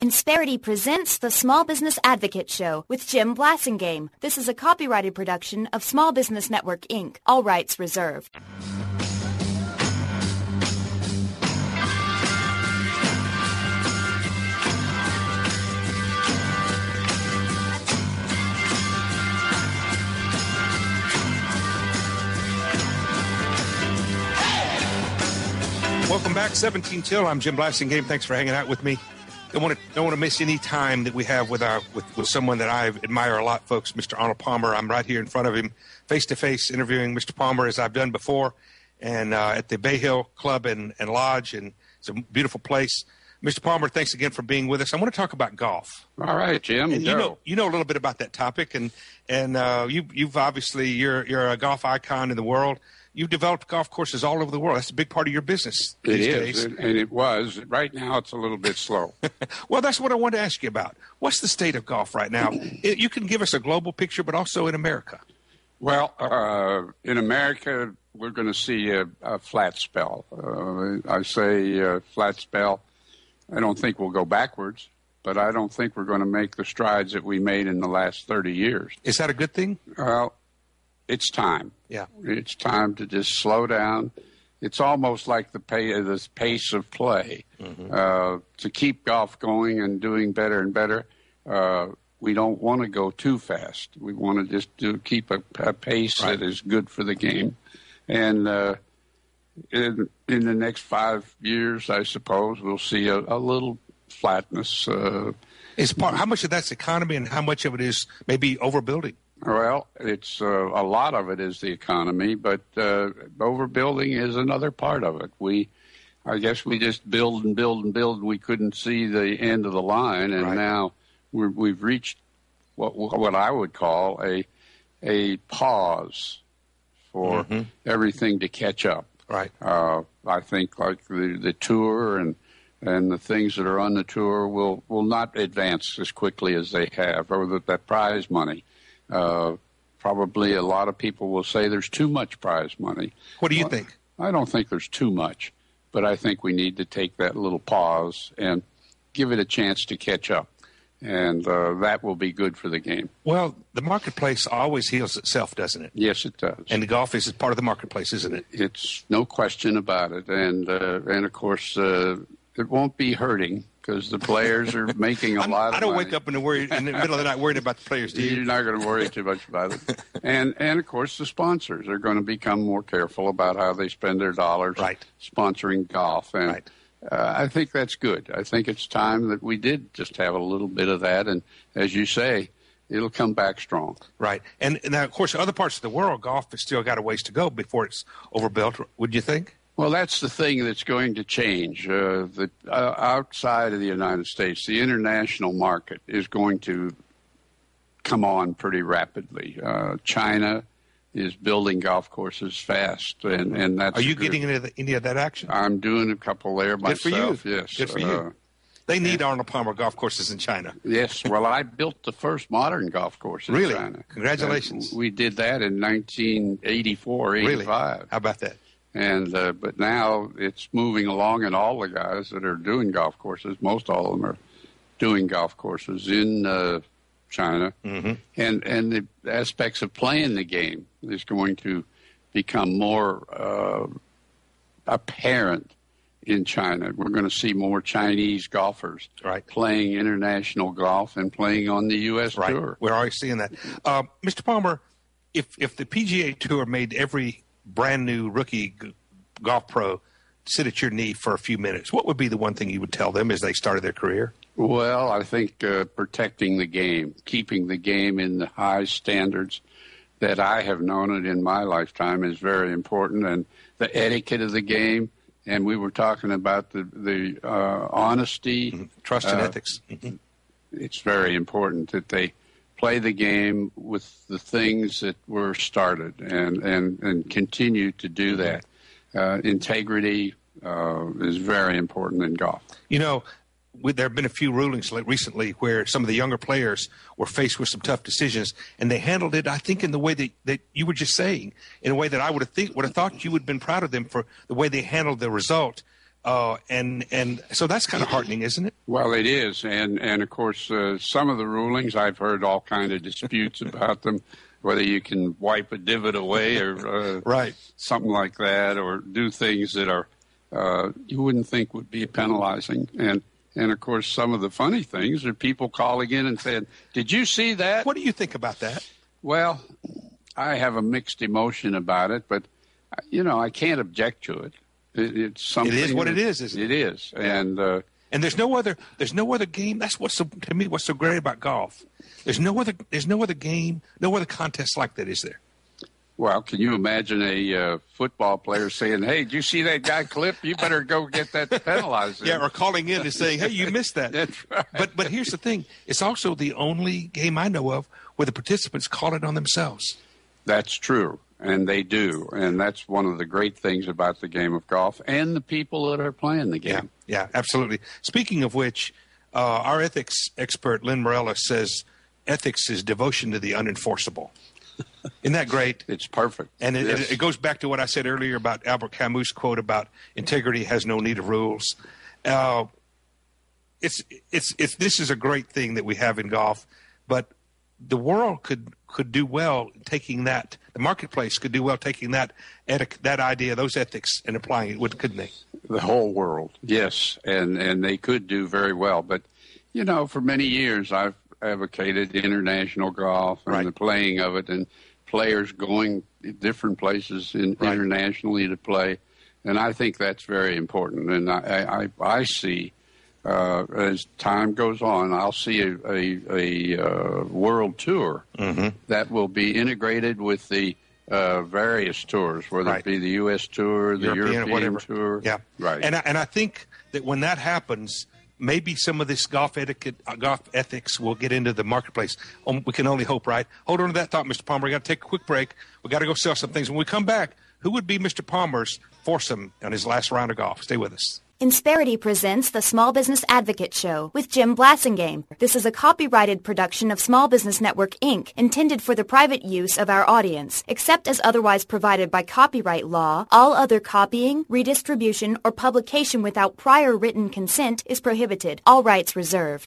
Insperity presents the Small Business Advocate Show with Jim Blasingame. This is a copyrighted production of Small Business Network, Inc., all rights reserved. Welcome back, 17 till. I'm Jim Blasingame. Thanks for hanging out with me. Don't want to miss any time that we have with someone that I admire a lot, folks. Mr. Arnold Palmer. I'm right here in front of him, face to face, interviewing Mr. Palmer as I've done before, and at the Bay Hill Club and Lodge, and it's a beautiful place. Mr. Palmer, thanks again for being with us. I want to talk about golf. All right, Jim. And you know a little bit about that topic, and you've obviously you're a golf icon in the world. You've developed golf courses all over the world. That's a big part of your business these days. And it was. Right now, it's a little bit slow. Well, that's what I wanted to ask you about. What's the state of golf right now? You can give us a global picture, but also in America. Well, in America, we're going to see a flat spell. I say flat spell. I don't think we'll go backwards, but I don't think we're going to make the strides that we made in the last 30 years. Is that a good thing? Well, it's time. Yeah. It's time to just slow down. It's almost like the pace of play. Mm-hmm. To keep golf going and doing better and better, we don't want to go too fast. We want to just keep a pace that is good for the game. And in the next 5 years, I suppose, we'll see a little flatness. How much of that's economy and how much of it is maybe overbuilding? Well, it's a lot of it is the economy, but overbuilding is another part of it. I guess we just build and build and build. We couldn't see the end of the line, and now we've reached what I would call a pause for everything to catch up. Right. I think like the tour and the things that are on the tour will not advance as quickly as they have, or that prize money. Probably a lot of people will say there's too much prize money. What do you think? I don't think there's too much, but I think we need to take that little pause and give it a chance to catch up, and that will be good for the game. Well, the marketplace always heals itself, doesn't it? Yes, it does. And the golf is part of the marketplace, isn't it? It's no question about it, and of course it won't be hurting, because the players are making a lot of money. I don't wake up in the middle of the night worried about the players, do you? You're not going to worry too much about it. And of course, the sponsors are going to become more careful about how they spend their dollars sponsoring golf. And I think that's good. I think it's time that we did just have a little bit of that. And as you say, it'll come back strong. Right. And now, of course, other parts of the world, golf has still got a ways to go before it's overbuilt, would you think? Well, that's the thing that's going to change. Outside of the United States, the international market is going to come on pretty rapidly. China is building golf courses fast, and that's. Are you getting into any of that action? I'm doing a couple there myself. Good for you. Yes. Good for you. They need Arnold Palmer golf courses in China. Yes. Well, I built the first modern golf course in China. Congratulations. We did that in 1984, 85. Really? How about that? And but now it's moving along, and all the guys that are doing golf courses, most all of them are doing golf courses in China. Mm-hmm. And the aspects of playing the game is going to become more apparent in China. We're going to see more Chinese golfers playing international golf and playing on the U.S. Tour. We're already seeing that. Mr. Palmer, if the PGA Tour made every brand new rookie golf pro sit at your knee for a few minutes, what would be the one thing you would tell them as they started their career? Well, I think protecting the game, keeping the game in the high standards that I have known it in my lifetime is very important, and the etiquette of the game. And we were talking about the honesty, trust, and ethics. It's very important that they play the game with the things that were started and continue to do that. Integrity is very important in golf. You know, there have been a few rulings recently where some of the younger players were faced with some tough decisions, and they handled it, I think, in the way that you were just saying, in a way that I would have thought you would have been proud of them for the way they handled the result. And so that's kind of heartening, isn't it? Well, it is, and of course, some of the rulings I've heard all kind of disputes about them, whether you can wipe a divot away or right, something like that, or do things that are you wouldn't think would be penalizing, and of course, some of the funny things are people calling in and saying, "Did you see that?" What do you think about that? Well, I have a mixed emotion about it, but I can't object to it. It's something. It is what it is, isn't it? It is, and there's no other game. That's what's so great about golf. There's no other game, no other contest like that, is there? Well, can you imagine a football player saying, "Hey, did you see that guy clip? You better go get that penalized." Yeah, or calling in and saying, "Hey, you missed that." That's right. But here's the thing: it's also the only game I know of where the participants call it on themselves. That's true, and they do, and that's one of the great things about the game of golf and the people that are playing the game. Yeah, absolutely. Speaking of which, our ethics expert Lynn Morella says ethics is devotion to the unenforceable. Isn't that great? It's perfect. And yes. it goes back to what I said earlier about Albert Camus' quote about integrity has no need of rules. This is a great thing that we have in golf, but the world could do well taking that. The marketplace could do well taking that idea, those ethics, and applying it, couldn't they? The whole world, yes, and they could do very well. But for many years I've advocated international golf and the playing of it, and players going different places internationally to play, and I think that's very important. And I see. As time goes on, I'll see a world tour that will be integrated with the various tours, whether it be the U.S. tour, the European tour. Yeah, right. And I think that when that happens, maybe some of this golf ethics will get into the marketplace. We can only hope, right? Hold on to that thought, Mr. Palmer. We got to take a quick break. We got to go sell some things. When we come back, who would be Mr. Palmer's foursome on his last round of golf? Stay with us. Insperity presents the Small Business Advocate Show with Jim Blassingame. This is a copyrighted production of Small Business Network, Inc., intended for the private use of our audience. Except as otherwise provided by copyright law, all other copying, redistribution, or publication without prior written consent is prohibited. All rights reserved.